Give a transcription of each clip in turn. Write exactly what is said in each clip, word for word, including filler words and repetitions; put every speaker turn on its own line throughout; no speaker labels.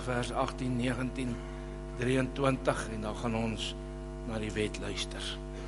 vers agttien, negentien, drieëntwintig en dan gaan ons na die wet luister.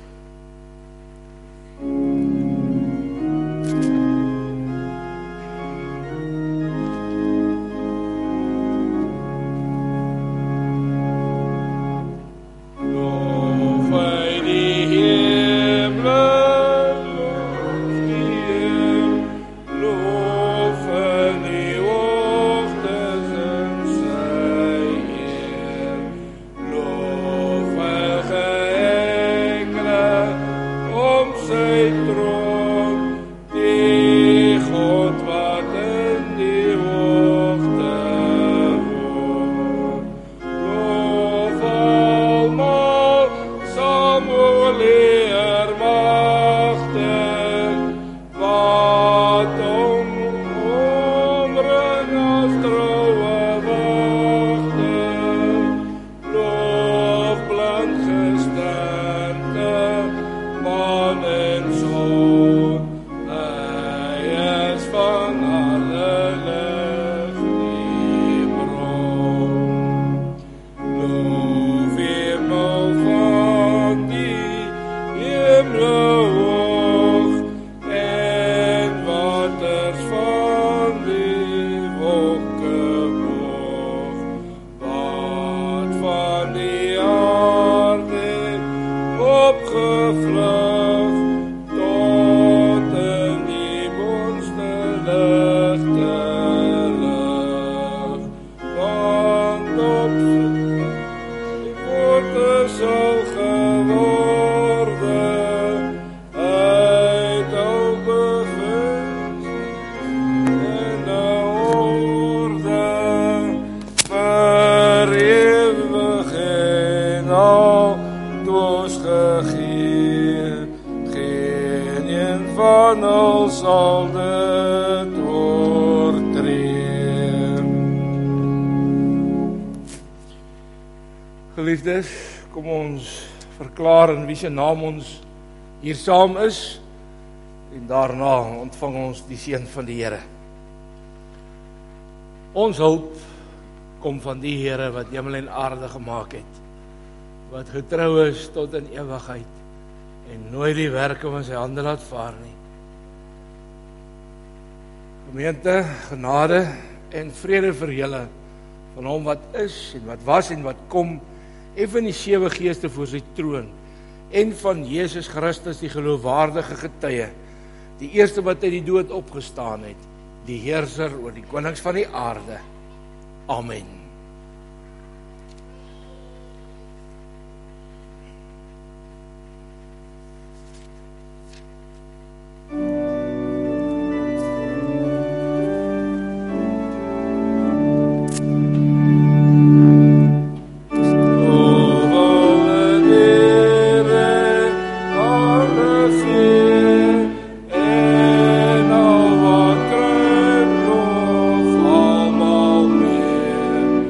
Geliefdes, kom ons verklaar in wie se naam ons hier saam is en daarna ontvang ons die seën van die Here. Ons hulp kom van die Here wat hemel en aarde gemaak het, wat getrou is tot in ewigheid en nooit die werke van sy hande laat vaar nie. Gemeente, genade en vrede vir julle van hom wat is en wat was en wat kom, en van die sewe geeste voor sy troon, en van Jesus Christus die geloofwaardige getuie, die eerste wat uit die dood opgestaan het, die heerser oor die konings van die aarde. Amen.
Amen.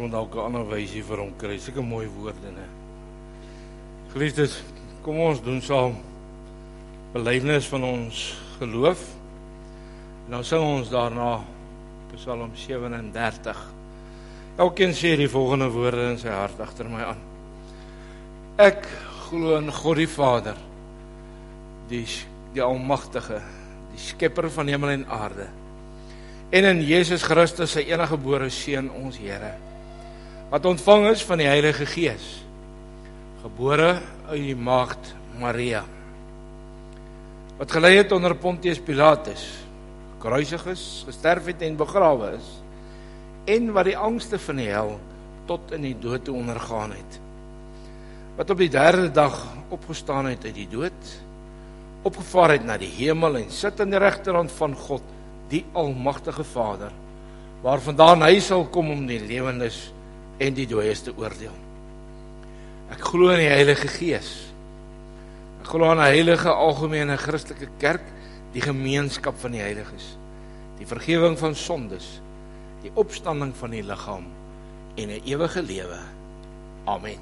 moet dalk 'n ander wysie vir hom kry. Sulke mooi woorde, né? Geliefdes, kom ons doen saam belydenis van ons geloof. En dan sing ons daarna Psalm sewe en dertig. Elkeen sê die volgende woorde in sy hart agter my aan. Ek glo in God die Vader, die, die Almagtige, die Skepper van hemel en aarde, en in Jesus Christus, sy enige gebore Seun, ons Here, wat ontvang is van die Heilige Gees, gebore uit die maagd Maria, wat gelei het onder Pontius Pilatus, gekruisig is, gesterf het en begrawe is, en wat die angste van die hel tot in die dood toe ondergaan het, wat op die derde dag opgestaan het uit die dood, opgevaar het na die hemel en sit aan die regterhand van God, die Almagtige Vader, waarvandaan hy sal kom om die lewendes en die dooies te oordeel. Ek glo in die Heilige Gees. Ek glo aan 'n heilige algemene Christelike kerk, die gemeenskap van die heiliges, die vergifnis van sondes, die opstanding van die liggaam en 'n ewige lewe. Amen.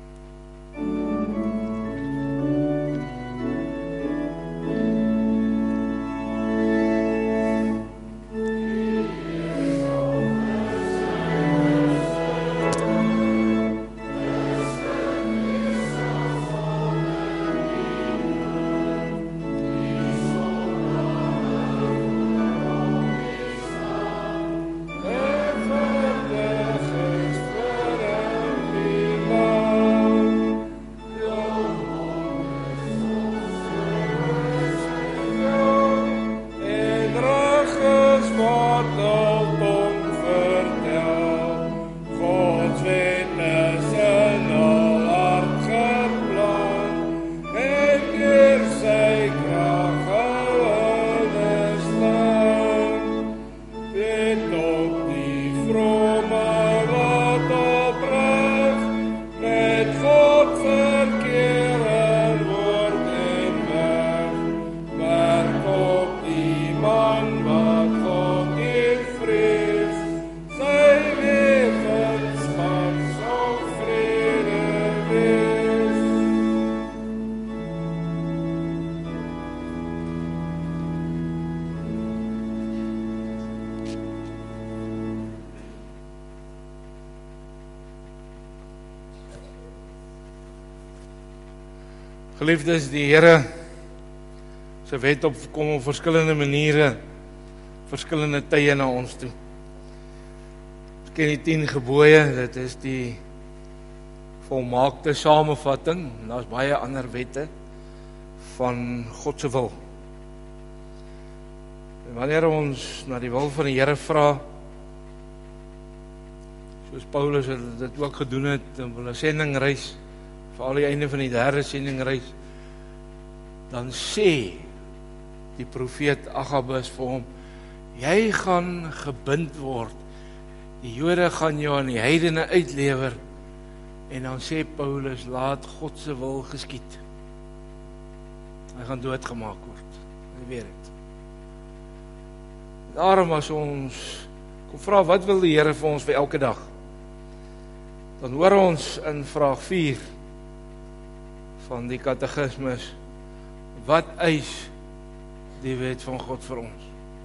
Geliefdes, die Here se wet op kom op verskillende maniere, verskillende tye na ons toe. Ons ken die tien gebooie, dit is die volmaakte samevatting, en daar's baie ander wette van God se wil. En wanneer ons na die wil van die Here vra, soos Paulus dit ook gedoen het in 'n sendingreis, veral die einde van die derde sendingreis, dan sê die profeet Agabus vir hom, jy gaan gebind word, die Jode gaan jou aan die heidene uitlewer, en dan sê Paulus, laat God se wil geskied. Hy gaan doodgemaak word, hy weet het. Daarom as ons kom vra, wat wil die Here vir ons vir elke dag? Dan hoor ons in vraag vier van die katekismus, wat eis die wet van God vir ons?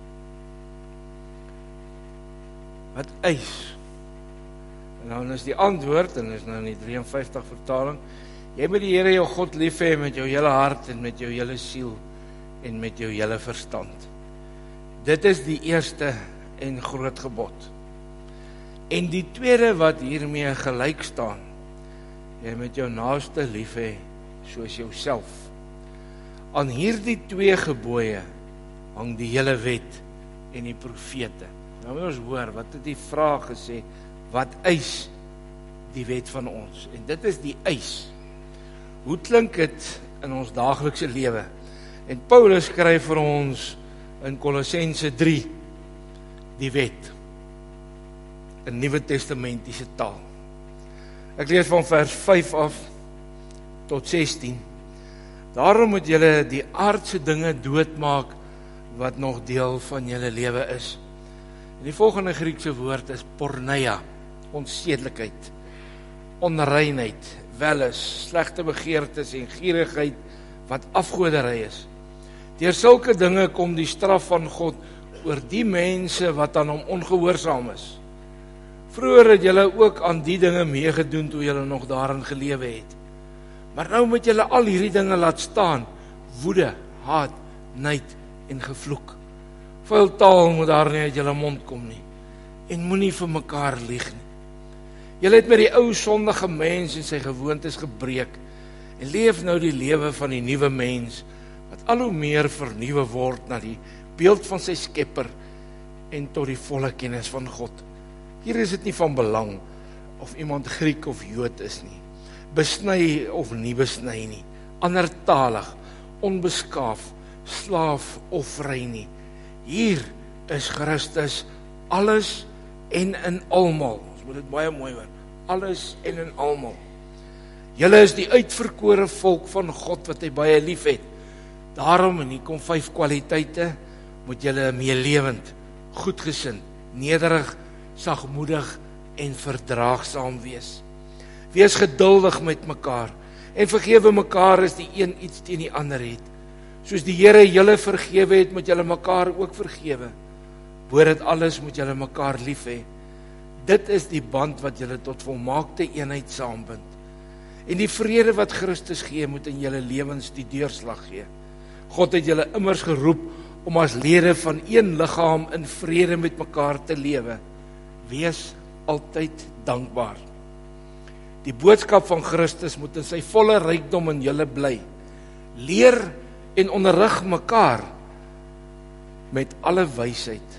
Wat eis? En dan is die antwoord, en is nou in die drie en vyftig vertaling, jy moet die Here jou God lief hê met jou hele hart en met jou hele siel en met jou hele verstand. Dit is die eerste en groot gebod. En die tweede wat hiermee gelyk staan, jy moet jou naaste lief hê soos jouself. Aan hierdie twee gebooie hang die hele wet en die profete. Nou moet ons hoor, wat het die vraag gesê, wat eis die wet van ons? En dit is die eis. Hoe klink dit in ons daaglikse lewe? En Paulus skryf vir ons in Kolossense drie die wet in Nuwe Testamentiese taal. Ek lees van vers vyf af tot sestien. Daarom moet julle die aardse dinge doodmaak wat nog deel van julle lewe is. En die volgende Griekse woord is porneia onsedelikheid, onreinheid, welis, slegte begeertes en gierigheid wat afgoderry is. Deur sulke dinge kom die straf van God oor die mense wat aan hom ongehoorsaam is. Vroeger het julle ook aan die dinge meegedoen toe julle nog daarin gelewe het. Maar nou moet julle al hierdie dinge laat staan: woede, haat, nait en gevloek. Vuil taal moet daar nie uit julle mond kom nie. En moenie vir mekaar lieg nie. Julle het met die ou sondige mens en sy gewoontes gebreek en leef nou die lewe van die nuwe mens wat al hoe meer vernuwe word na die beeld van sy Skepper en tot die volle kennis van God. Hier is dit nie van belang of iemand Griek of Jood is nie, besny of nie besny nie, andertalig, onbeskaaf, slaaf of vry nie. Hier is Christus alles en in almal. Ons moet dit baie mooi hoor. Alles en in almal. Julle is die uitverkore volk van God wat hy baie lief het. Daarom, en hier kom vyf kwaliteite, moet julle meelewend, goedgesind, nederig, sagmoedig en verdraagsaam wees. Wees geduldig met mekaar en vergewe mekaar as die een iets teen die ander het. Soos die Here julle vergewe het, moet julle mekaar ook vergewe. Bo dit alles moet julle mekaar lief hê. Dit is die band wat julle tot volmaakte eenheid saambind. En die vrede wat Christus gee, moet in julle lewens die deurslag gee. God het julle immers geroep om as lede van een liggaam in vrede met mekaar te lewe. Wees altyd dankbaar. Die boodskap van Christus moet in sy volle rykdom in julle bly. Leer en onderrig mekaar met alle wysheid.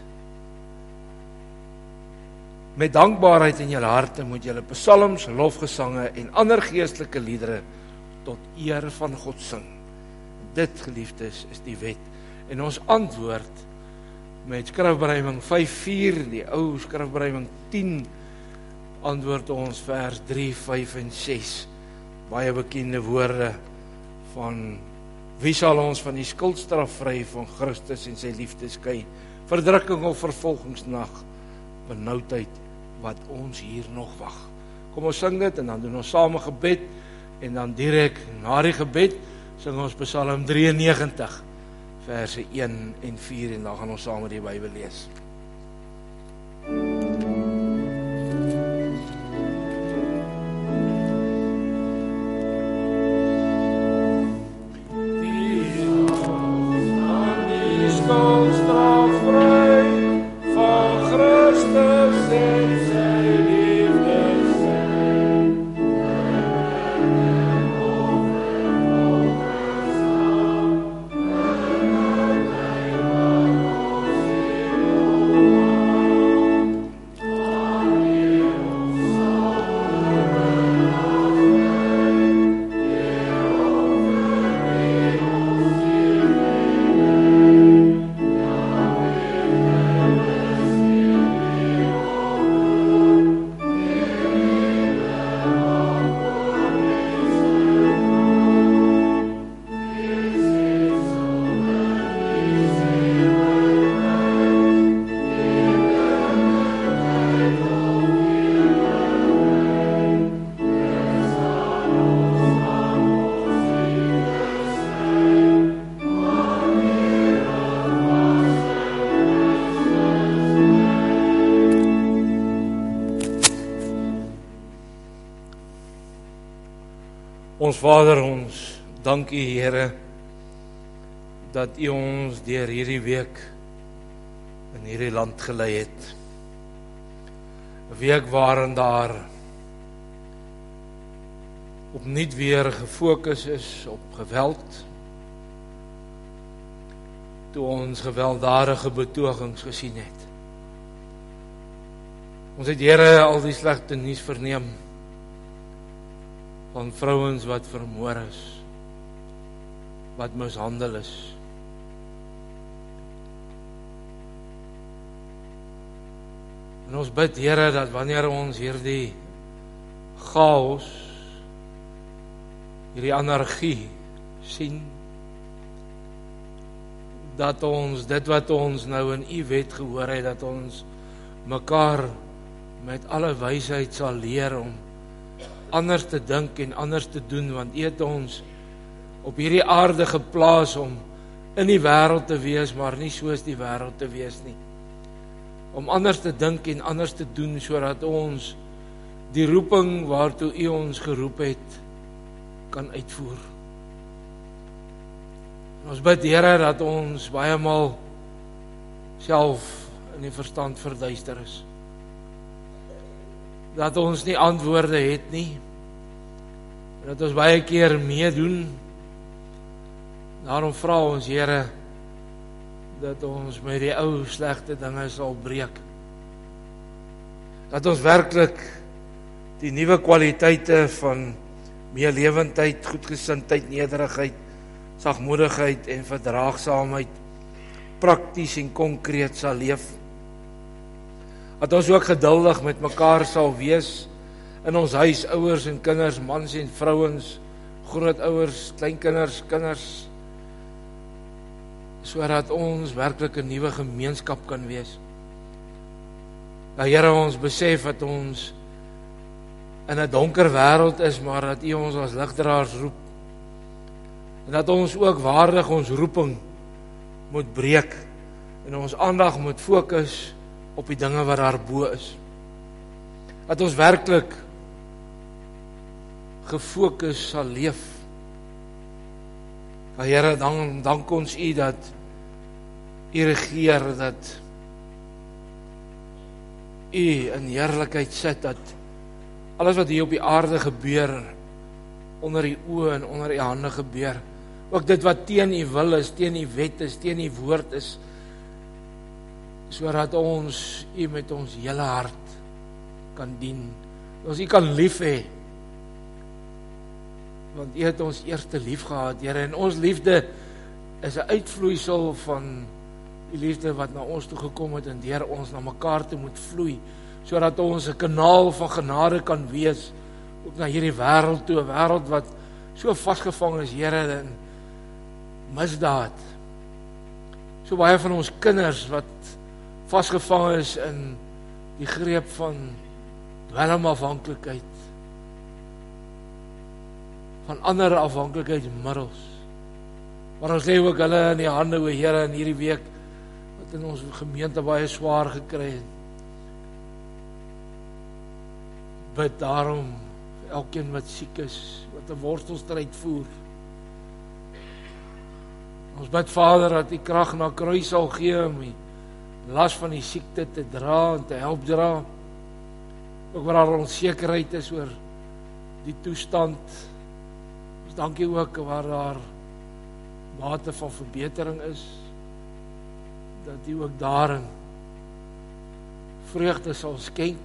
Met dankbaarheid in julle harte moet julle psalms, lofgesange en ander geestelike liedere tot eer van God sing. Dit, geliefdes, is die wet. En ons antwoord met skrifberuiming vyf vier, die ou skrifberuiming tien, antwoord ons vers drie, vyf en ses. Baie bekende woorde van wie sal ons van die skuldstraf vry van Christus en sy liefde skei? Verdrukking of vervolgingsnag, benoudheid wat ons hier nog wag. Kom ons sing dit en dan doen ons saam 'n gebed en dan direk na die gebed sing ons Psalm drieënnegentig verse een en vier en dan gaan ons saam met die Bybel lees. Ons Vader, ons dank U, Here, dat U ons deur hierdie week in hierdie land gelei het. 'n Week waarin daar opnuut weer gefokus is op geweld. Toe ons gewelddadige betogings gesien het. Ons het, Here, al die slegte nuus verneem van vrouens wat vermoor is, wat mishandel is. En ons bid, Here, dat wanneer ons hierdie chaos, hierdie anargie sien, dat ons dit wat ons nou in U wet gehoor het, dat ons mekaar met alle wysheid sal leer om anders te dink en anders te doen, want U het ons op hierdie aarde geplaas om in die wêreld te wees, maar nie soos die wêreld te wees nie. Om anders te dink en anders te doen, sodat ons die roeping waartoe U ons geroep het, kan uitvoer. En ons bid, Here, dat ons baie maal self in die verstand verduister is. Dat ons nie antwoorde het nie, en dat ons baie keer meedoen. Daarom vra ons, Here, dat ons met die ou slegte dinge sal breek. Dat ons werklik die nuwe kwaliteite van meelewendheid, goedgesindheid, nederigheid, sagmoedigheid en verdraagsaamheid prakties en konkreet sal leef. Dat ons ook geduldig met mekaar sal wees in ons huis, ouers en kinders, mans en vrouens, grootouers, kleinkinders, kinders, sodat ons werklik 'n nuwe gemeenskap kan wees. Nou Here, ons besef dat ons in 'n donker wêreld is, maar dat U ons as ligdraers roep. En dat ons ook waardig ons roeping moet breek en ons aandag moet fokus op die dinge wat daarbo is. Dat ons werklik gefokus sal leef. Maar Here, dan dank ons U dat U regeer, dat U in heerlikheid sit, dat alles wat hier op die aarde gebeur, onder U oë en onder U hande gebeur. Ook dit wat teen U wil is, teen U wet is, teen U woord is, sodat ons U met ons hele hart kan dien. Ons U kan lief hê, want U het ons eerste lief gehad, Here, en ons liefde is 'n uitvloeisel van die liefde wat na ons toe gekom het en deur ons na mekaar te moet vloei, sodat ons 'n kanaal van genade kan wees, ook na hierdie wêreld toe, 'n wêreld wat so vasgevang is, Here, in misdaad. So baie van ons kinders wat vasgevang is in die greep van dwelmafhanklikheid, van ander afhanklikheidsmiddels. Maar ons lê ook hulle in die hande, o Here, in hierdie week wat in ons gemeente baie swaar gekry het. Bid daarom vir elkeen wat siek is, wat 'n worstelstryd voer. Ons bid, Vader, dat U krag na kruis sal gee om die las van die siekte te dra en te help dra. Ook waar daar onsekerheid is oor die toestand. Ons dankie ook waar daar mate van verbetering is, dat U ook daarin vreugde sal skenk.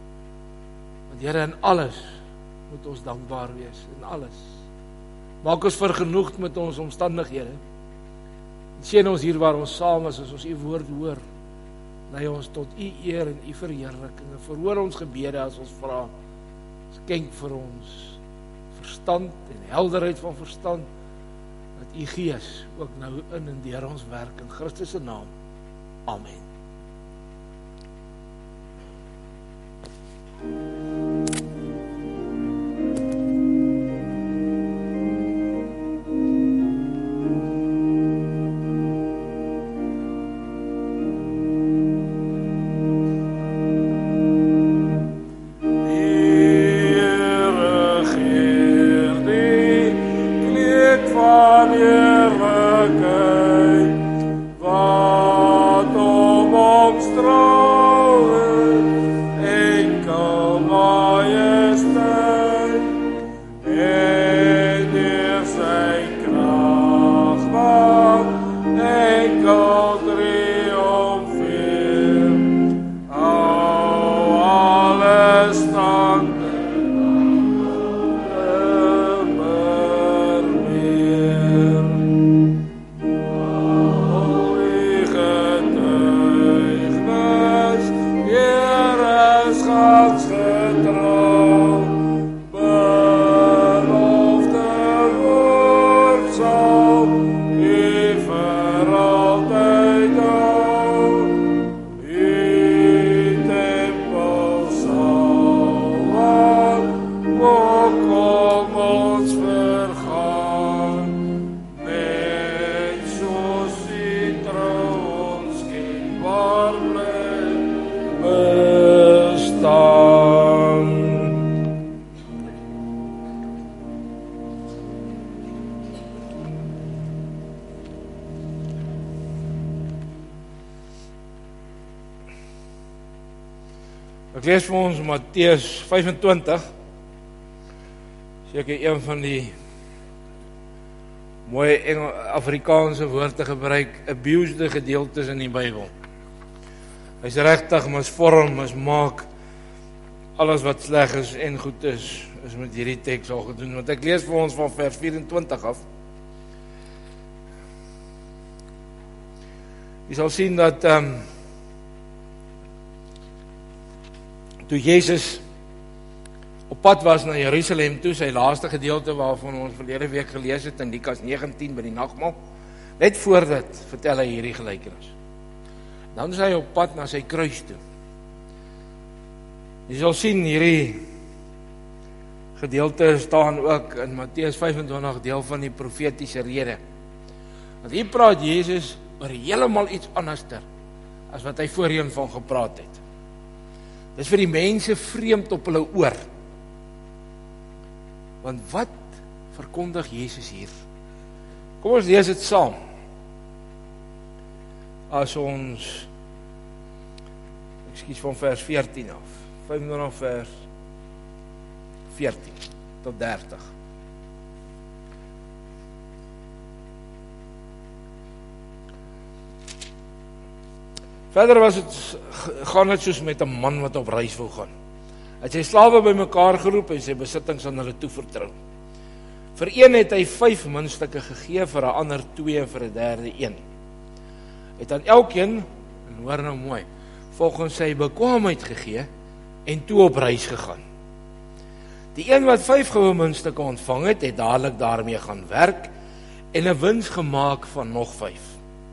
Want Here, in alles moet ons dankbaar wees, in alles. Maak ons vergenoegd met ons omstandighede. Seën ons hier waar ons saam is, as ons U woord hoor. Lei ons tot U eer en U verheerliking. Verhoor ons gebede as ons vra. Skenk vir ons verstand en helderheid van verstand, dat U Gees ook nou in en deur ons werk, in Christus se naam. Amen.
Tempel
Ek lees vir ons Matteus vyf-en-twintig, seker een van die mooi Engel, Afrikaanse woorde gebruik, abused gedeeltes in die Bybel. Hy's regtig misvorm, mismaak, alles wat sleg is en goed is, is met hierdie teks al gedoen, want ek lees vir ons van vers vyf-en-twintig af. Jy sal sien dat um, toe Jezus op pad was na Jerusalem toe, sy laaste gedeelte waarvan ons verlede week gelees het in Lukas negentien by die nagmaal, net voor dit vertel hy hierdie gelykenis. Dan is hy op pad na sy kruis toe. Jy sal sien hierdie gedeelte staan ook in Matteus vyf-en-twintig, deel van die profetiese rede. Want hier praat Jezus oor heeltemal iets anderster as wat hy voorheen van gepraat het. Dis vir die mense vreemd op hulle oor. Want wat verkondig Jezus hier? Kom ons lees dit saam. As ons, ekskuus, van vers veertien af, vyf-en-twintig vers veertien tot dertig. Verder was het, gaan het soos met 'n man wat op reis wil gaan. Hy het sy slawe bymekaar geroep en sy besittings aan hulle toevertrou. Vir een het hy vyf muntstukke gegee, vir 'n ander twee en vir 'n derde een. Hy het aan elkeen, en hoor nou mooi, volgens sy bekwaamheid gegee en toe op reis gegaan. Die een wat vyf goue muntstukke ontvang het, het dadelik daarmee gaan werk en 'n wins gemaak van nog vyf.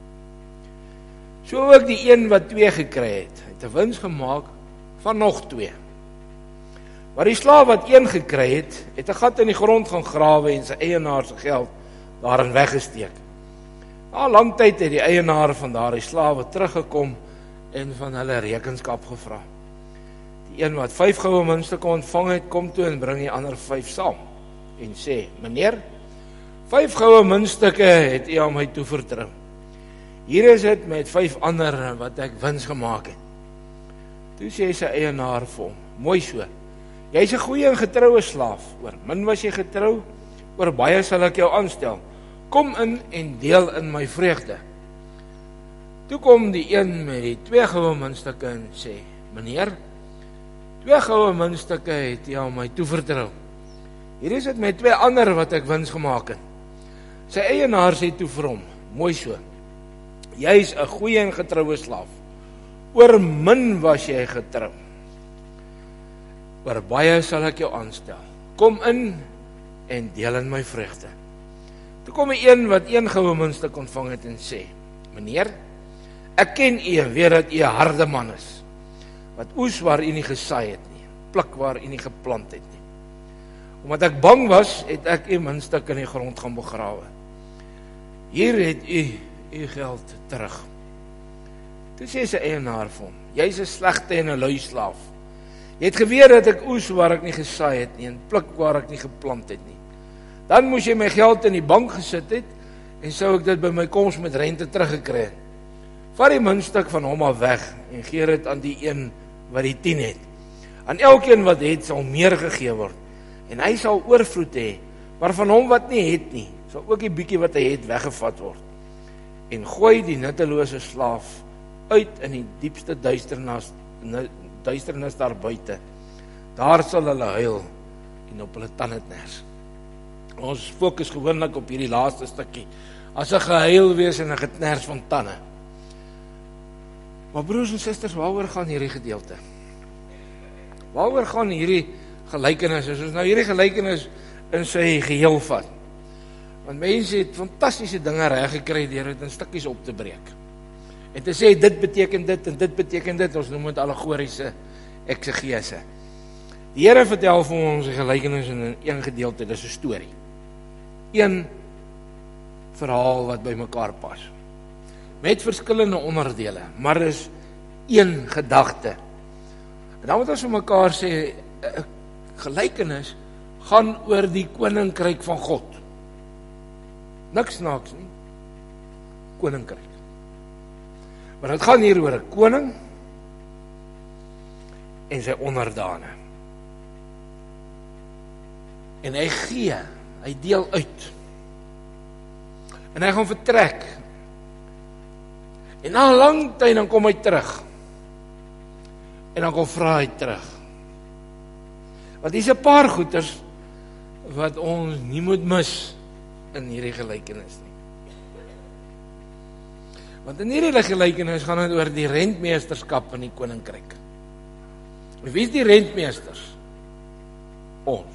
So ook die een wat twee gekry het, het 'n wins gemaak van nog twee. Maar die slaaf wat een gekry het, het 'n gat in die grond gaan grawe en sy eienaar se geld daarin weggesteek. Na lang tyd het die eienaar van daardie slawe teruggekom en van hulle rekenskap gevra. Die een wat vyf goue muntstukke ontvang het, kom toe en bring die ander vyf saam en sê: "Meneer, vyf goue muntstukke het u aan my toevertrou. Hier is dit met vyf ander wat ek wins gemaak het." Toe sê sy eienaar vir hom: "Mooi so. Jy is 'n goeie en getroue slaaf. Oor min was jy getrou, oor baie sal ek jou aanstel. Kom in en deel in my vreugde." Toe kom die een met die twee goue muntstukke en sê: "Meneer, twee goue muntstukke het jy aan my toevertrou. Hier is dit met twee ander wat ek wins gemaak het." Sy eienaar sê toe vir hom: "Mooi so. Jy is 'n goeie en getroue slaaf. Oor min was jy getrou. Oor baie sal ek jou aanstel. Kom in en deel in my vreugde." Toe kom die een wat een goue muntstuk ontvang het en sê: "Meneer, ek ken u en weet dat u 'n harde man is, wat oes waar u nie gesaai het nie, pluk waar u nie geplant het nie. Omdat ek bang was, het ek u muntstuk in die grond gaan begrawe. Hier het u u geld terug." Toe sê sy eienaar vir hom: "Jy is 'n slegte en 'n lui slaaf. Jy het geweet dat ek oes waar ek nie gesaai het nie en pluk waar ek nie geplant het nie. Dan moes jy my geld in die bank gesit het en sou ek dit by my koms met rente teruggekry het. Vat die muntstuk van hom af weg en gee dit aan die een wat die tien het. Aan elkeen wat het sal meer gegee word en hy sal oorvloed hê, maar van hom wat nie het nie, sal ook die bietjie wat hy het weggevat word. En gooi die nuttelose slaaf uit in die diepste duisternis, duisternis daar buite. Daar sal hulle huil en op hulle tande kners." Ons fokus gewoonlik op hierdie laaste stukkie, as 'n gehuil wees en 'n gekners van tande. Maar broers en susters, waaroor gaan hierdie gedeelte? Waaroor gaan hierdie gelykenis? As ons nou hierdie gelykenis in sy geheel vat. Want mense het fantastiese dinge reg gekry deur dit in stukkies op te breek. En te sê dit beteken dit en dit beteken dit, ons noem dit allegoriese eksegese. Die Here vertel vir ons 'n gelykenis in een gedeelte, dis 'n storie. Een verhaal wat by mekaar pas. Met verskillende onderdele, maar is een gedagte. En dan moet ons vir mekaar sê, 'n gelykenis gaan oor die koninkryk van God. Niks snaaks nie. Koninkryk. Maar dit gaan hier oor 'n koning en sy onderdane. En hy gee, hy deel uit. En hy gaan vertrek. En na 'n lang tyd dan kom hy terug. En dan kom vra hy terug. Want hier is 'n paar goeters wat ons nie moet mis in hierdie gelykenis nie. Want in hierdie gelykenis gaan dit oor die rentmeesterskap in die koninkryk. En wie is die rentmeesters? Ons.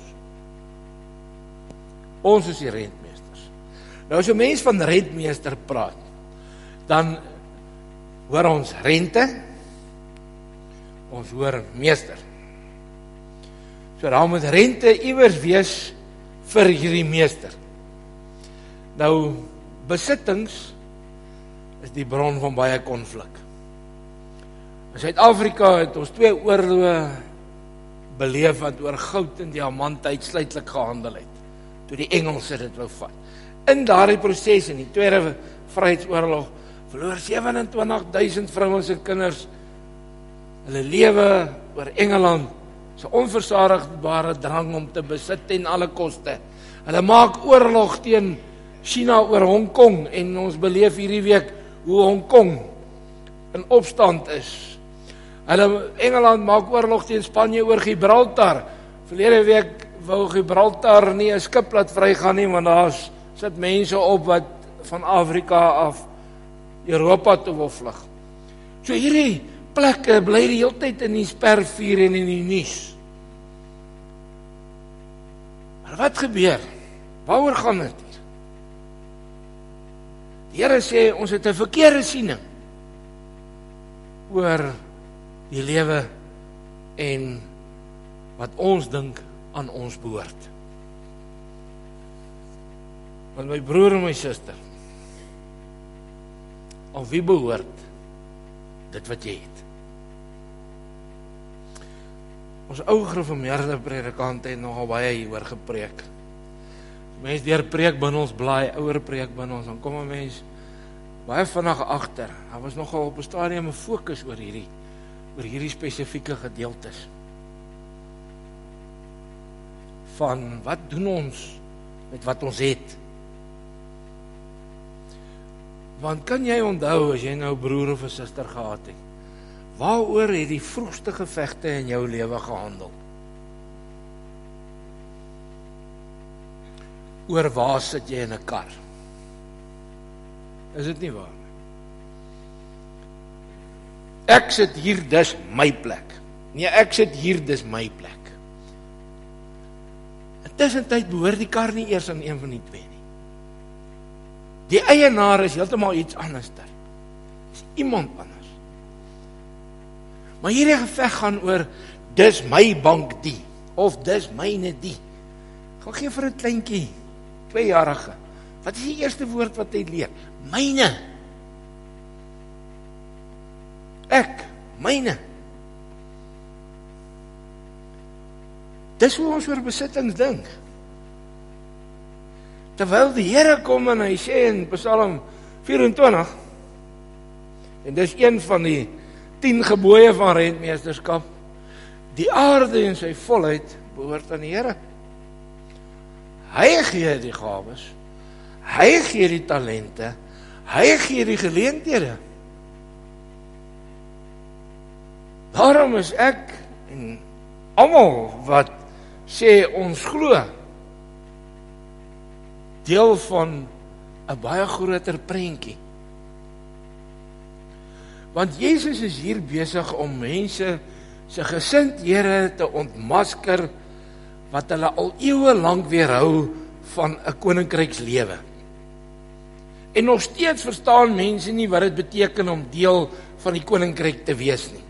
Ons is die rentmeesters. Nou as 'n mens van rentmeester praat, dan hoor ons rente, ons hoor meester. So daar moet rente iewers wees vir hierdie meester. Nou, besittings is die bron van baie konflik. In Suid-Afrika het ons twee oorloë beleef wat oor goud en diamante uitsluitlik gehandel het, toe die Engelse dit wou vat. In daardie proses, in die Tweede Vryheidsoorlog, verloor sewe en twintig duisend vrouens en kinders hulle lewe oor Engeland, se onversadigbare drang om te besit ten alle koste. Hulle maak oorlog teen China oor Hong Kong, en ons beleef hierdie week hoe Hong Kong in opstand is. Hulle, Engeland maak oorlog teen Spanje oor Gibraltar. Verlede week wou Gibraltar nie 'n skip laat vrygaan nie, want daar sit mense op wat van Afrika af Europa toe wil vlug. So hierdie plekke bly die hele tyd in die spervuur en in die nuus. Maar wat gebeur? Waaroor gaan dit hier? Die Here sê ons het 'n verkeerde siening oor die lewe en wat ons dink aan ons behoort. Want my broer en my suster, aan wie behoort dit wat jy het? Ons ou gereformeerde predikante het nogal baie hieroor gepreek. Mense deur preekbundels blaai, ouer preekbundels, dan kom 'n mens baie vinnig agter. Daar was nogal op 'n stadium 'n fokus oor hierdie oor hierdie spesifieke gedeeltes. Van wat doen ons met wat ons het? Want kan jy onthou as jy nou 'n broer of 'n suster gehad het? Waaroor het die vroegste gevegte in jou lewe gehandel? Oor waar sit jy in 'n kar? Is dit nie waar nie? Ek sit hier, dis my plek. Nee, ek sit hier, dis my plek. Intussentyd behoort die kar nie eers aan een van die twee nie. Die eienaar is heeltemal iets anders daar. Is iemand anders. Maar hierdie geveg gaan oor, dis my bank die, of dis myne die. Gaan gee vir 'n kleintjie, tweejarige. Wat is die eerste woord wat hy leer? Myne. Ek, myne. Dis hoe ons oor besittings dink. Terwyl die Here kom en hy sê in Psalm vyf en twintig, en dis een van die tien gebooie van rentmeesterskap, die aarde en sy volheid behoort aan die Here. Hy gee die gawes, hy gee die talente, hy gee die geleenthede. Daarom is ek en almal wat sê ons glo deel van 'n baie groter prentjie. Want Jesus is hier besig om mense se gesindhede te ontmasker wat hulle al eeue lank weerhou van 'n koninkrykslewe. En nog steeds verstaan mense nie wat dit beteken om deel van die koninkryk te wees nie.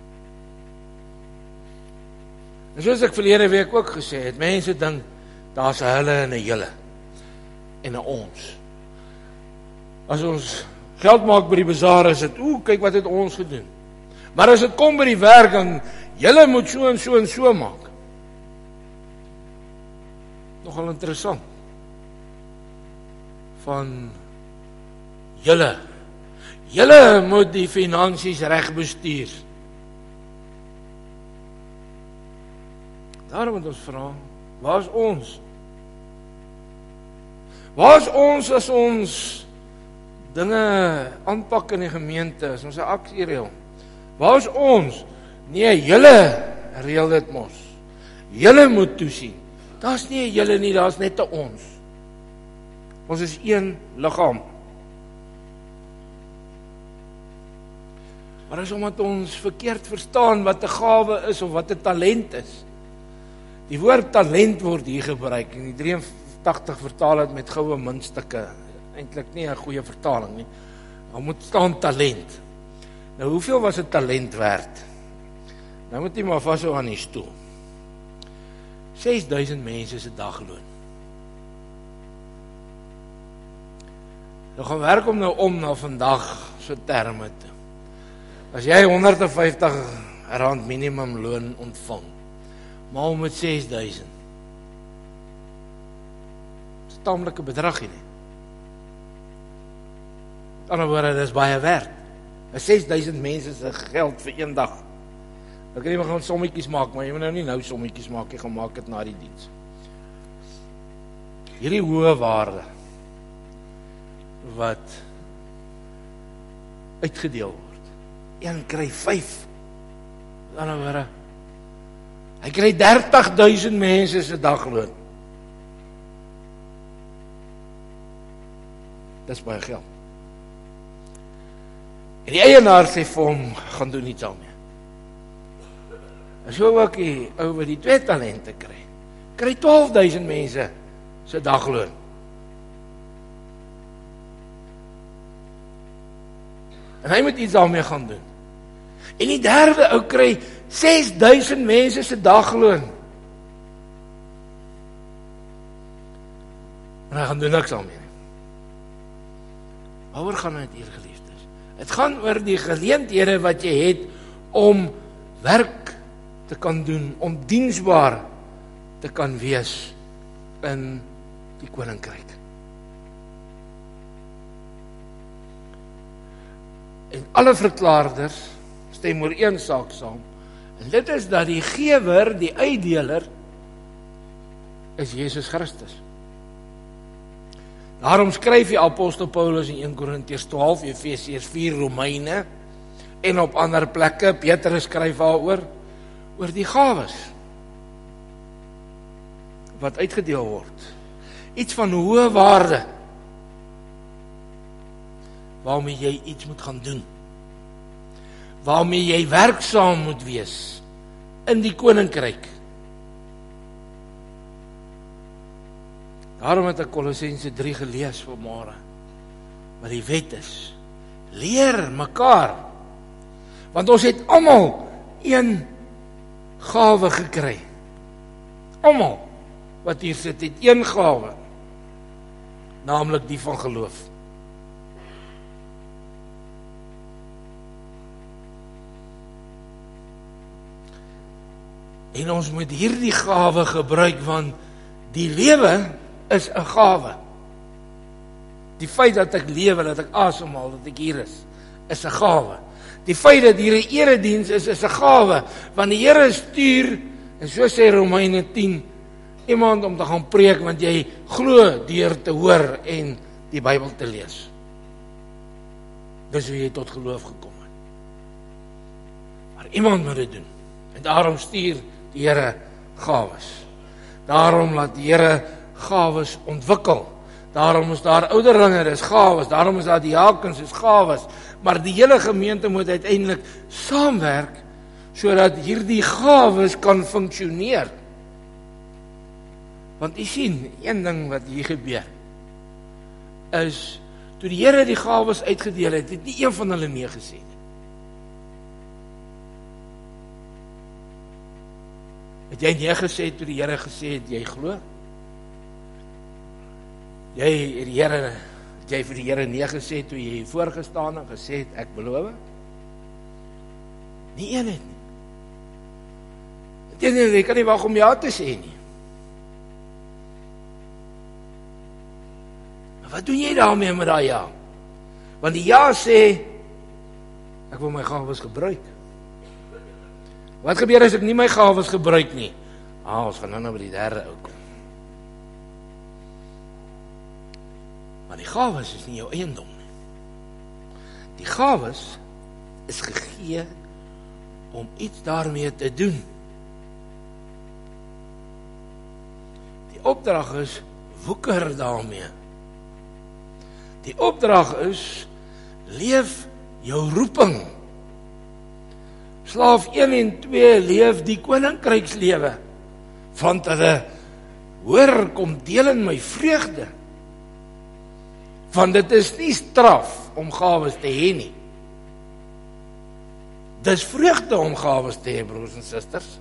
En soos ek verlede week ook gesê het, mense dink daar's 'n hulle en 'n julle en 'n ons. As ons geld maak by die bazaar, is dit, oeh, kyk wat het ons gedoen. Maar as dit kom by die werk, dan julle moet so en so en so maak. Nogal interessant. Van julle. Julle moet die finansies reg bestuur. Daarom moet ons vra, waar is ons? Waar is ons as ons dinge aanpak in die gemeente, as ons 'n aksie reël? Waar is ons? Nee, julle reël dit mos. Julle moet toesien. Daar's nie 'n julle nie, daar's net 'n ons. Ons is een liggaam. Maar as omdat ons verkeerd verstaan wat 'n gawe is of wat 'n talent is. Die woord talent word hier gebruik en die drie en tagtig vertaal het met goue muntstukke. Eintlik nie 'n goeie vertaling nie. Daar moet staan talent. Nou hoeveel was 'n talent werd? Nou moet jy maar vashou aan die stoel. ses duisend mense se dagloon. Nou gaan werk om nou om na vandag se terme toe. As jy honderd en vyftig rand minimum loon ontvang, maal met ses duisend. Dis 'n taamlike bedrag hier. Aan die ander woorde, dis baie werd. ses duisend mense se geld vir een dag. Dan kan jy maar gaan sommetjies maak, maar jy moet nou nie nou sommetjies maak, jy gaan maak dit na die diens. Hierdie hoë waarde wat uitgedeel word. Een kry vyf. Aan die ander woorde, hy kry dertig duisend mense se dagloon. Dis baie geld. En die eienaar sê vir hom, gaan doen iets daarmee. En so ook die ou wat die twee talente kry, kry twaalf duisend mense se dagloon. En hy moet iets daarmee gaan doen. En die derde ou kry ses duisend mense se dagloon. En hy gaan doen niks daarmee. Waaroor gaan dit hier, geliefdes? Het gaan oor die geleenthede wat jy het om werk te kan doen, om diensbaar te kan wees in die koninkryk. En alle verklaarders stem oor een saak saam, en dit is dat die gewer, die uitdeler, is Jesus Christus. Daarom skryf die apostel Paulus in een Korintiërs twaalf, Efesiërs vier, Romeine, en op ander plekke, Petrus skryf daaroor, oor die gawes, wat uitgedeel word. Iets van hoë waarde, waarmee jy iets moet gaan doen, waarmee jy werksaam moet wees, in die koninkryk. Daarom het ek Kolossense drie gelees vanmôre, wat die wet is. Leer mekaar, want ons het almal een gawe gekry. Almal wat hier sit, het een gawe, naamlik die van geloof. En ons moet hierdie gawe gebruik, want die lewe is 'n gawe. Die feit dat ek lewe, dat ek asemhaal, dat ek hier is, is 'n gawe. Die feit dat hier 'n erediens is, is 'n gawe, want die Here stuur, en so sê Romeine tien, iemand om te gaan preek, want jy glo deur te hoor en die Bybel te lees. Dis hoe jy tot geloof gekom het. Maar iemand moet dit doen, en daarom stuur die Here gawes. Daarom laat die Here gawes ontwikkel. Daarom is daar ouderlinge, dis gawes. Daarom is daar diakens, dis gawes. Maar die hele gemeente moet uiteindelik saamwerk, sodat hierdie gawes kan funksioneer. Want jy sien, een ding wat hier gebeur, is, toe die Here die gawes uitgedeel het, het nie een van hulle nee gesê nie. Het jy nee gesê toe die Here gesê het, jy glo? Jy het die Here, het jy vir die Here nee gesê toe jy voorgestaan en gesê het, ek beloof? Nie een het nie. Inteendeel, jy kan nie wag om ja te sê nie. Wat doen jy daarmee met daai ja? Want die ja sê, ek wil my gawes gebruik. Wat gebeur as ek nie my gawes gebruik nie? Ah, ons gaan nou nou by die derde ou kom. Maar die gawes is nie jou eiendom nie. Die gawes is gegee om iets daarmee te doen. Die opdrag is, woeker daarmee. Die opdrag is, leef jou roeping. Slaaf een en twee leef die koninkrykslewe, want hulle hoor, kom deel in my vreugde. Want dit is nie straf om gawes te hê nie. Dis vreugde om gawes te hê, broers en susters.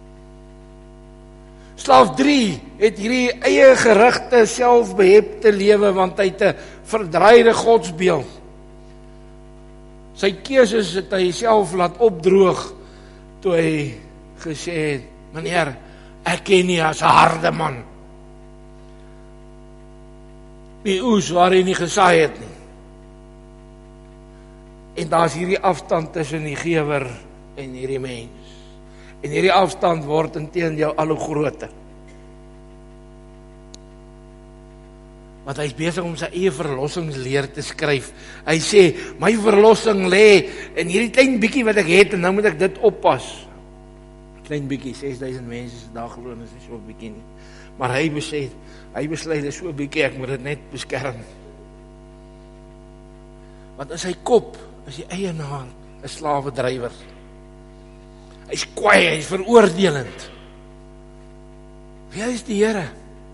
Slaaf drie het hierdie eie gerigte, selfbehepte lewe, want hy het 'n verdraaide godsbeeld. Sy keuses het hy self laat opdroog, toe hy gesê het, meneer, ek ken nie as 'n harde man. Die oes waar hy nie gesaai het nie. En daar is hierdie afstand tussen die gewer en hierdie mens. En hierdie afstand word inteendeel al hoe groter. Want hy is besig om sy eie verlossingsleer te skryf. Hy sê, my verlossing lê in hierdie klein bietjie wat ek het, en nou moet ek dit oppas. Klein bietjie, ses duisend mense se dag glo, is nie so 'n bietjie nie. Maar hy besluit, hy besluit, dit is so 'n bietjie, ek moet dit net beskerm. Want in sy kop is die eienaar 'n slawedrywer. Hy's kwaai, hy's veroordelend. Wie is die Here?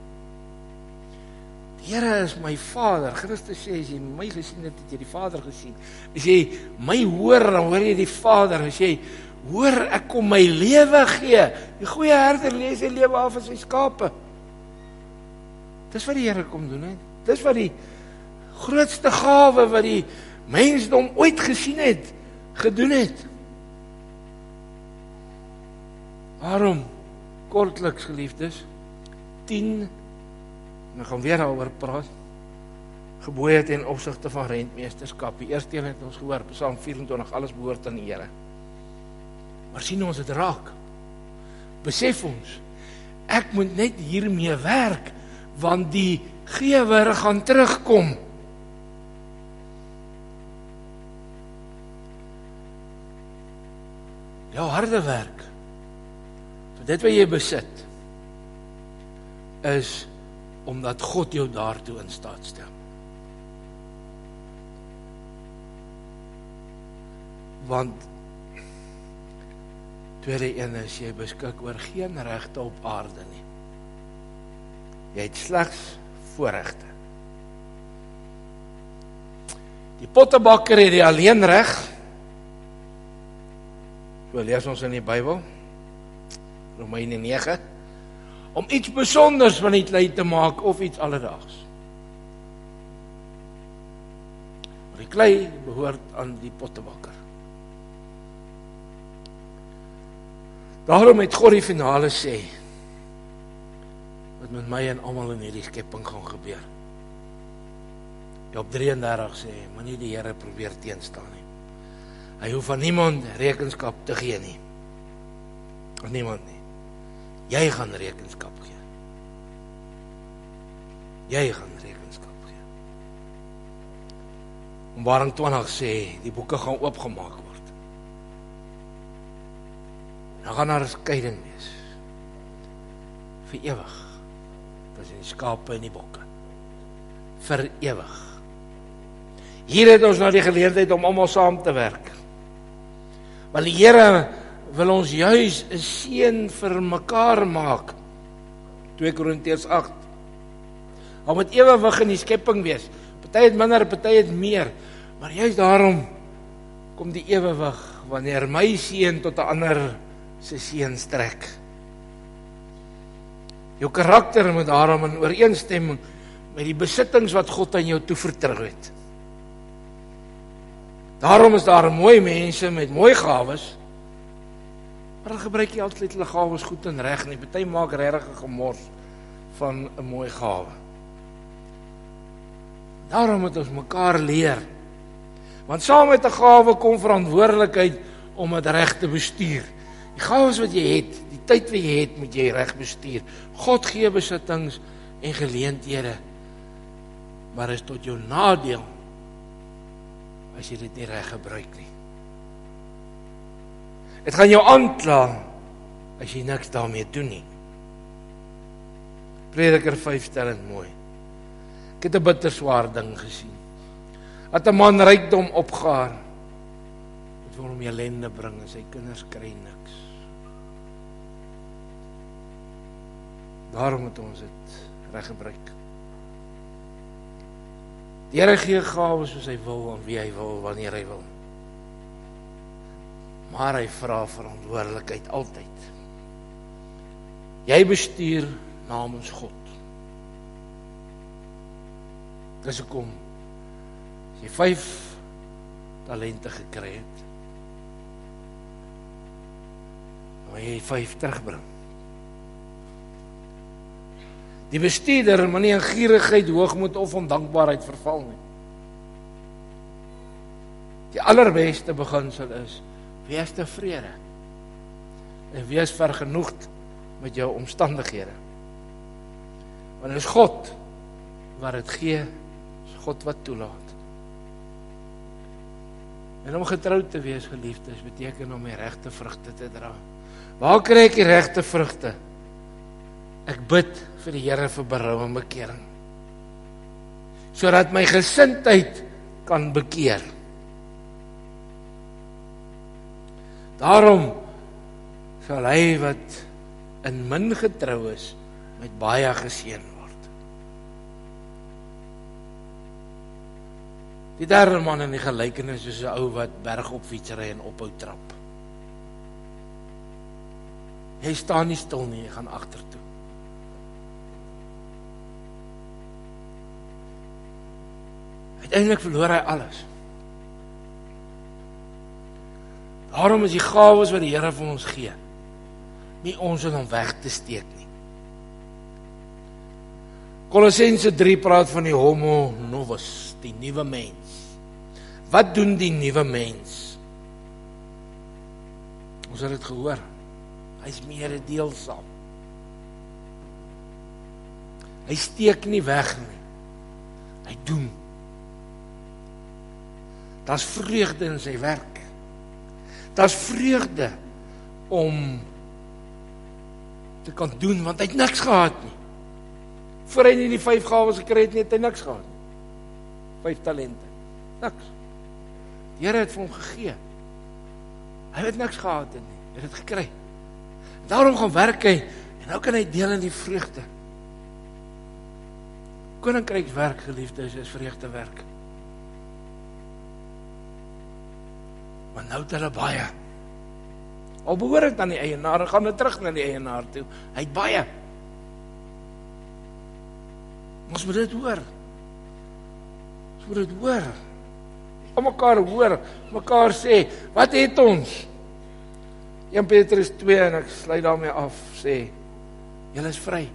Die Here is my Vader. Christus sê, as jy my gesien het, het jy die Vader gesien. As jy my hoor, dan hoor jy die Vader. As jy hoor, ek kom my lewe gee. Die goeie herder lê sy lewe af vir sy skape. Dis wat die Here kom doen, hè? Dis wat die grootste gawe wat die mensdom ooit gesien het, gedoen het. Waarom? Kortliks, geliefdes, tien, en ek gaan weer daaroor praat, gebooie ten opsigte van rentmeesterskap. Die eerste een het ons gehoor, Psalm vyf en twintig, alles behoort aan die Here. Maar sien ons dit raak? Besef ons, ek moet net hiermee werk, want die gewer gaan terugkom. Jou harde werk, vir dit wat jy besit, is omdat God jou daartoe in staat stel. Want tweede een is, jy beskik oor geen regte op aarde nie. Jy het slegs voorregte. Die pottebakker het die alleenreg. So lees ons in die Bybel, Romeine nege, om iets besonders van die klei te maak, of iets alledaags. Maar die klei behoort aan die pottebakker. Daarom het God die finale sê, wat met my en almal in hierdie skepping gaan gebeur. Job drie en dertig sê, moenie die Here probeer teenstaan nie. Hy hoef aan niemand rekenskap te gee nie. Aan niemand nie. Jy gaan rekenskap gee. Jy gaan rekenskap gee. Openbaring twintig sê, die boeke gaan oopgemaak word. Dan gaan daar 'n skeiding wees. Vir ewig. Tussen die skape en die bokke. Vir ewig. Hier het ons nou die geleentheid om almal saam te werk. Want die Here wil ons juis 'n seën vir mekaar maak. twee Korintiërs agt. Al moet ewig in die skepping wees. Party het minder, party het meer. Maar juis daarom kom die ewig wanneer my seën tot 'n ander se seën strek. Jou karakter moet daarom in ooreenstemming met die besittings wat God aan jou toevertrou het. Daarom is daar mooi mense met mooi gawes, maar dan gebruik jy altyd hulle gawes goed en reg nie. Party maak regtig 'n gemors van 'n mooi gawe. Daarom moet ons mekaar leer. Want saam met 'n gawe kom verantwoordelikheid om dit reg te bestuur. Die gawes wat jy het, die tyd wat jy het, moet jy reg bestuur. God gee besittings en geleenthede, maar is tot jou nadeel as jy dit nie reg gebruik nie. Dit gaan jou aankla as jy niks daarmee doen nie. Prediker vyf stel dit mooi. Ek het 'n bitter swaar ding gesien. Dat 'n man rykdom opgaar, dit wil hom ellende bring en sy kinders kry niks. Daarom moet ons dit reg gebruik. Die Here gee gawes soos hy wil, aan wie hy wil, wanneer hy wil. Maar hy vra verantwoordelikheid altyd. Jy bestuur namens God. Dis hoekom as jy vyf talente gekry het, dan jy vyf terugbring. Die bestuurder moet nie in gierigheid, hoogmoed of ondankbaarheid verval nie. Die allerbeste beginsel is, wees tevrede en wees vergenoegd met jou omstandighede. Want dit is God wat dit gee, is God wat toelaat. En om getroud te wees, geliefdes, beteken om die regte vrugte te dra. Waar kry ek die regte vrugte? Ek bid vir die Here vir berou en bekering, sodat my gesindheid kan bekeer. Daarom sal hy wat in min getrou is, met baie geseën word. Die derde man in die gelykenis is 'n ou wat bergop fietsry en ophou trap. Hy staan nie stil nie, hy gaan agtertoe. Uiteindelik verloor hy alles. Daarom is die gawes wat die Here vir ons gee, nie ons om hom weg te steek nie. Kolossense drie praat van die homo novus, die nuwe mens. Wat doen die nuwe mens? Ons het dit gehoor. Hy is mededeelsaam. Hy steek nie weg nie. Hy doen. Daar's vreugde in sy werk. Daar's vreugde om te kan doen, want hy het niks gehad nie. Voor hy nie die vyf gawes gekry het nie, het hy niks gehad nie. Vyf talente. Niks. Die Here het vir hom gegee. Hy het niks gehad nie. Hy het dit gekry. Daarom gaan werk hy, en nou kan hy deel in die vreugde. Koninkrykswerk, geliefdes, is vreugdewerk. Maar nou het hulle baie. Al behoort dit aan die eienaar, gaan hulle terug na die eienaar toe. Hy het baie. Ons moet dit hoor. Ons moet dit hoor. Om mekaar hoor, mekaar sê, wat het ons? Eerste Petrus twee, en ek sluit daarmee af, sê, julle is vry.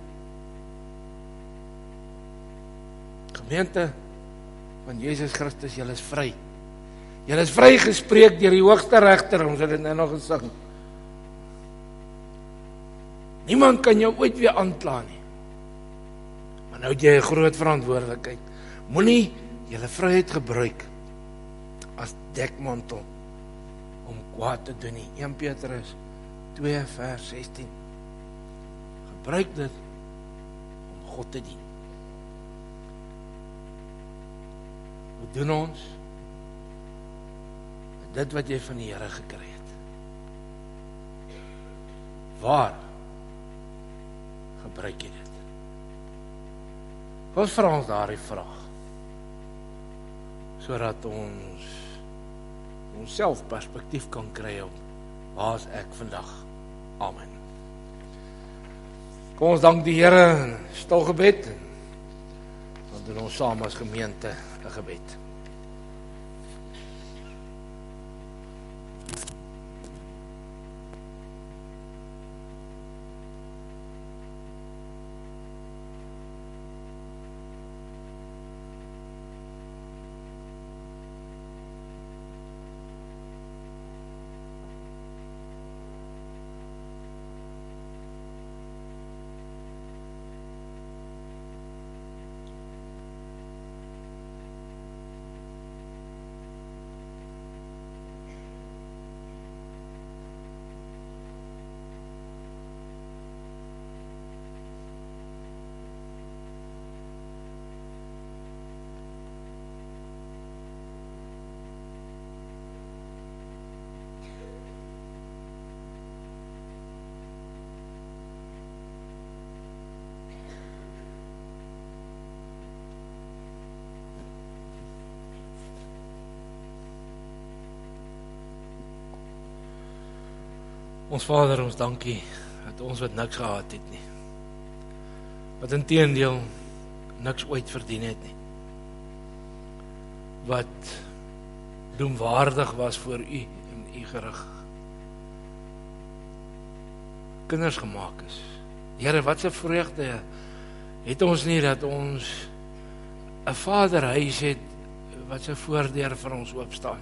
Gemeente van Jesus Christus, julle is vry. Julle is vrygespreek deur die hoogste regter, ons het dit nou nog gesing. Niemand kan jou ooit weer aankla nie. Maar nou het jy 'n groot verantwoordelikheid. Moenie julle vryheid gebruik as dekmantel om kwaad te doen nie. Eerste Petrus twee vers sestien. Gebruik dit om God te dien. Wat doen ons? Dit wat jy van die Here gekry het. Waar gebruik jy dit? Ons vra ons daardie vraag, sodat ons onsself perspektief kan kry op waar is ek vandag. Amen. Kom ons dank die Here in stil gebed, en dan doen ons saam as gemeente 'n gebed. Ons Vader, ons dankie dat ons wat niks gehad het nie, wat inteendeel niks ooit verdien het nie, wat doemwaardig was voor U en U gerig, kinders gemaak is. Here, wat 'n vreugde het ons nie dat ons 'n Vaderhuis het wat sy voordeur vir ons oop staan,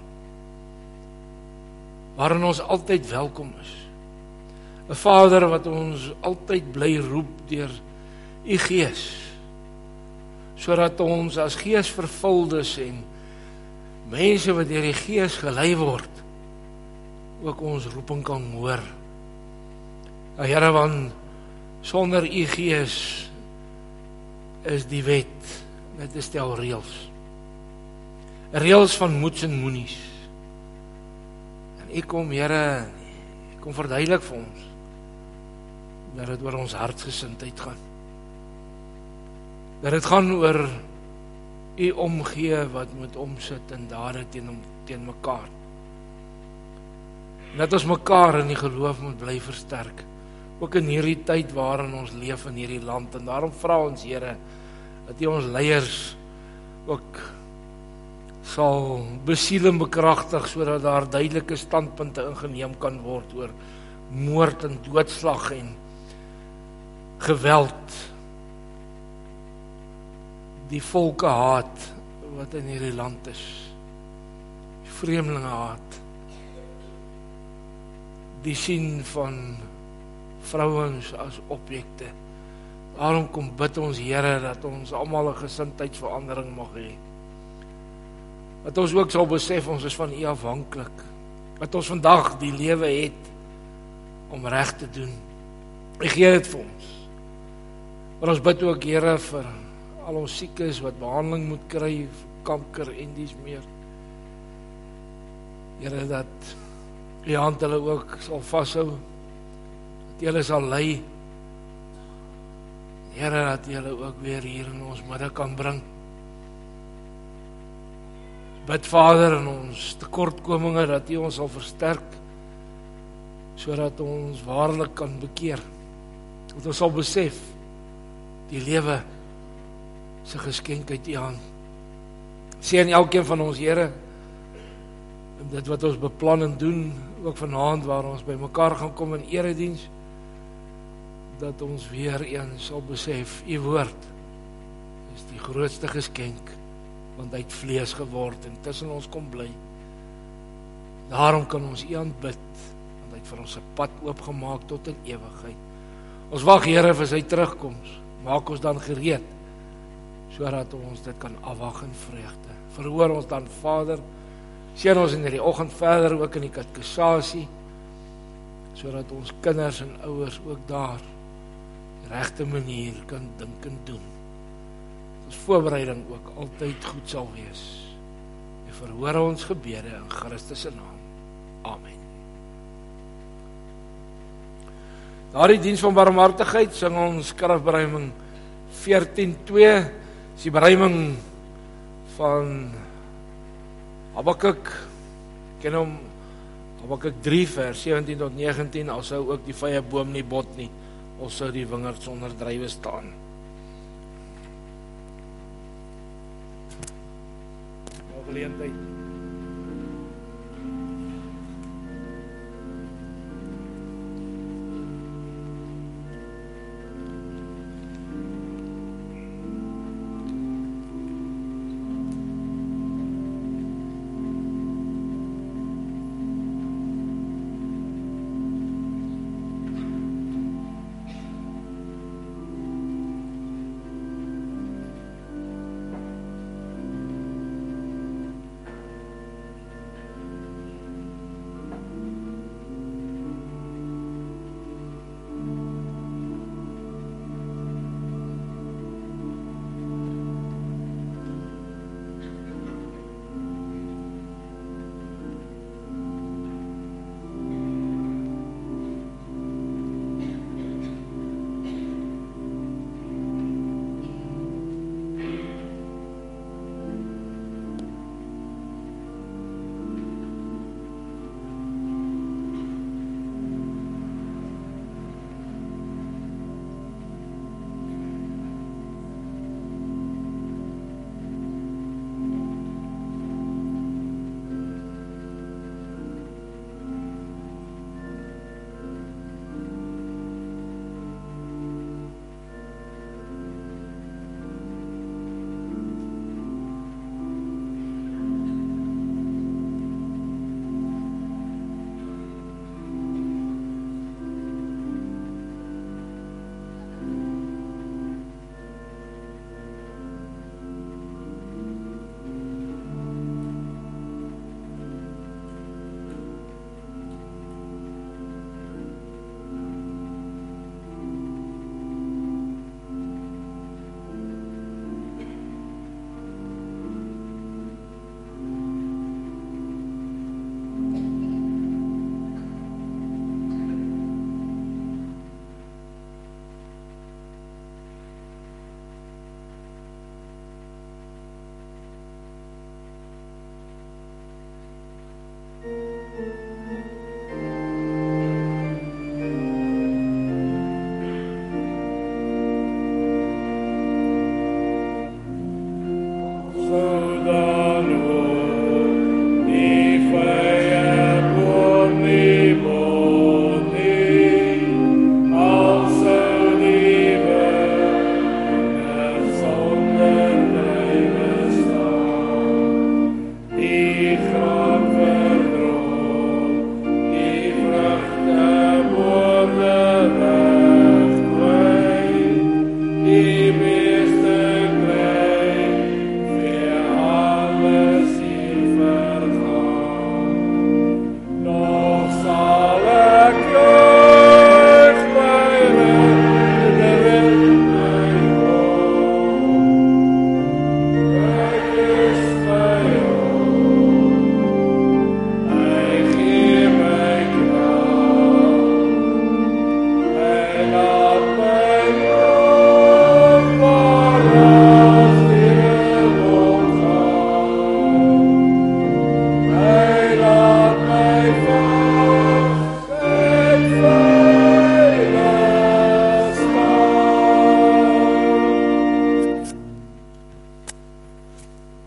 waarin ons altyd welkom is. 'n Vader wat ons altyd bly roep deur U Gees, sodat ons as geesvervuldes en mense wat deur die Gees gelei word, ook ons roeping kan hoor. Ja, Here, want sonder U Gees is die wet net 'n stel reëls. Reëls van moets en moenies. En U kom, Here, U kom verduidelik vir ons dat dit oor ons hartsgesindheid gaan. Dat dit gaan oor U omgee wat moet omsit in dade teen, teen mekaar. En dat ons mekaar in die geloof moet bly versterk. Ook in hierdie tyd waarin ons leef in hierdie land. En daarom vra ons, Here, dat U ons leiers ook sal besiel en bekragtig, sodat daar duidelike standpunte ingeneem kan word oor moord en doodslag en geweld, die volke haat wat in hierdie land is, die vreemdelinge haat, die sien van vrouens as objekte. Daarom kom bid ons, Here, dat ons almal 'n gesindheidsverandering mag hê. Dat ons ook sal besef ons is van U afhanklik. Dat ons vandag die lewe het om reg te doen. U gee dit vir ons. Maar ons bid ook, Here, vir al ons siekes wat behandeling moet kry, kanker en dies meer. Here, dat U hand hulle ook sal vashou, dat U hulle sal lei. Here, dat U hulle ook weer hier in ons midde kan bring. Bid, Vader, in ons tekortkominge, dat U ons sal versterk, sodat ons waarlik kan bekeer. Dat ons sal besef, die lewe is 'n geskenk uit U hand. Seën elkeen van ons, Here, en dit wat ons beplan en doen, ook vanaand waar ons by mekaar gaan kom in erediens, dat ons weer eens sal besef, U woord is die grootste geskenk, want hy het vlees geword en tussen ons kom bly. Daarom kan ons U aanbid, want hy het vir ons 'n pad oopgemaak tot in ewigheid. Ons wag, Here, vir sy terugkoms. Maak ons dan gereed, sodat ons dit kan afwag in vreugde. Verhoor ons dan, Vader, seën ons in hierdie oggend verder, ook in die katekisasie, sodat ons kinders en ouers ook daar die regte manier kan dink en doen. Ons voorbereiding ook altyd goed sal wees. En verhoor ons gebede in Christus se naam. Amen. Daardie diens van barmhartigheid sing ons skrifberuiming veertien twee, is die beruiming van Habakuk, ken hom, Habakuk drie vers sewentien tot negentien, al sou ook die vrye boom nie bot nie, of sou die wingerd sonder druiwe staan. Nou geleentheid.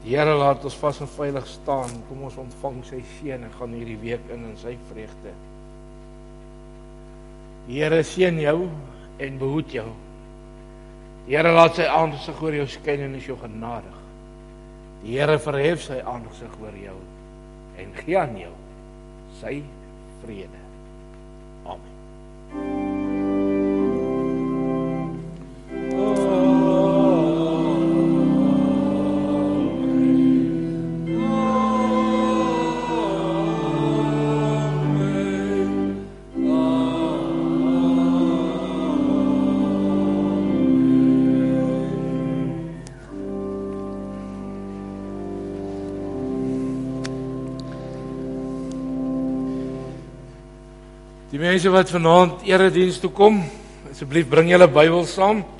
Die Here laat ons vas en veilig staan. Kom ons ontvang sy seën en gaan hierdie week in in sy vreugde. Die Here seën jou en behoed jou. Die Here laat sy aangesig oor jou skyn en is jou genadig. Die Here verhef sy aangesig oor jou en gee aan jou sy vrede. Amen. Die mense wat vanaand erediens toe kom, asseblief bring julle Bybel saam.